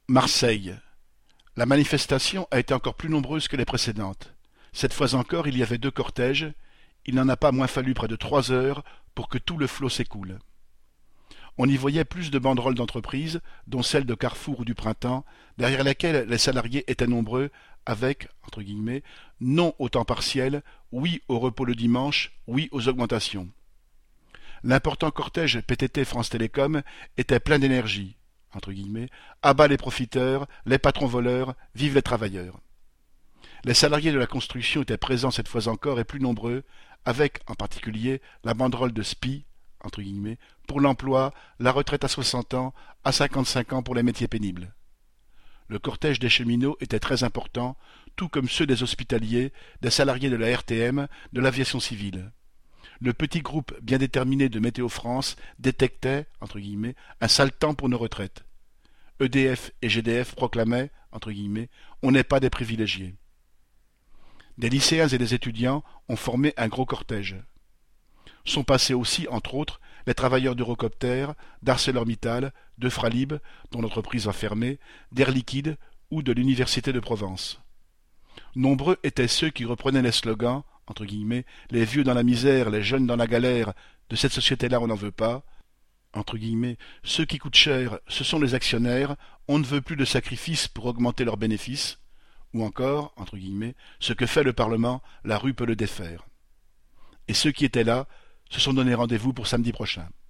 Marseille. La manifestation a été encore plus nombreuse que les précédentes. Cette fois encore, il y avait deux cortèges. Il n'en a pas moins fallu près de 3 heures pour que tout le flot s'écoule. On y voyait plus de banderoles d'entreprises, dont celle de Carrefour ou du Printemps, derrière lesquelles les salariés étaient nombreux, avec, entre guillemets, non au temps partiel, oui au repos le dimanche, oui aux augmentations. L'important cortège PTT France Télécom était plein d'énergie, entre guillemets, à bas les profiteurs, les patrons voleurs, vive les travailleurs. Les salariés de la construction étaient présents cette fois encore et plus nombreux, avec, en particulier, la banderole de SPI, entre guillemets, pour l'emploi, la retraite à 60 ans, à 55 ans pour les métiers pénibles. Le cortège des cheminots était très important, tout comme ceux des hospitaliers, des salariés de la RTM, de l'aviation civile. Le petit groupe bien déterminé de Météo France détectait, entre guillemets, un sale temps pour nos retraites. EDF et GDF proclamaient, entre guillemets, on n'est pas des privilégiés. Des lycéens et des étudiants ont formé un gros cortège. Sont passés aussi, entre autres, les travailleurs d'Eurocopter, d'ArcelorMittal, de Fralib, dont l'entreprise a fermé, d'Air Liquide ou de l'Université de Provence. Nombreux étaient ceux qui reprenaient les slogans, entre guillemets, les vieux dans la misère, les jeunes dans la galère, de cette société-là on n'en veut pas, entre guillemets, ceux qui coûtent cher, ce sont les actionnaires, on ne veut plus de sacrifices pour augmenter leurs bénéfices, ou encore, entre guillemets, ce que fait le Parlement, la rue peut le défaire. Et ceux qui étaient là se sont donné rendez-vous pour samedi prochain.